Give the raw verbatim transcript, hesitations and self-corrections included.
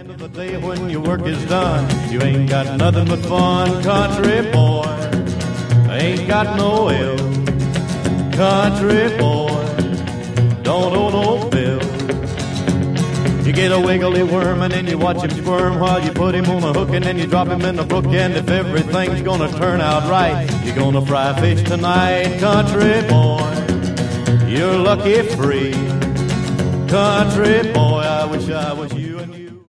end of the day when your work is done, you ain't got nothing but fun, country boy. Ain't got no ill, country boy. Don't owe no bill. You get a wiggly worm and then you watch him squirm while you put him on a hook and then you drop him in the brook. And if everything's gonna turn out right, you're gonna fry fish tonight, country boy. You're lucky free, country boy. I wish I was you.